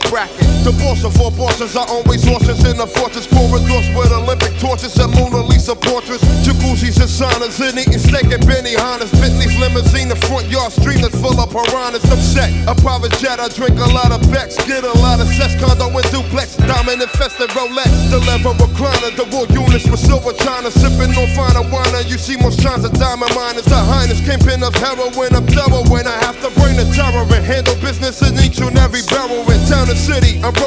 bracket. The boss of all bosses, I always horses in the fortress corridors with Olympic torches and Mona Lisa portraits. Jacuzzis and saunas and eating steak and Benihana's. Bentley's limousine, the front yard stream that's full of piranhas. Upset, a private jet, I drink a lot of Becks, get a lot of sex, condo and duplex, diamond infested Rolex, the leather recliner, the wool units with silver china, sipping on finer wine. You see most shines of diamond miners. The highness, kingpin of heroin, I'm thorough when I have to bring the terror and handle business in each and every barrel in town and city. I'm